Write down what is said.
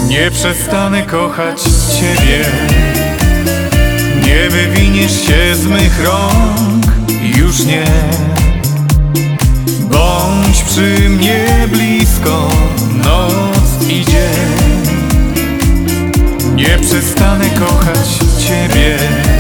Nie przestanę kochać Ciebie. Nie wywiniesz się z mych rąk, już nie. Bądź przy mnie blisko, noc i dzień. Nie przestanę kochać Ciebie.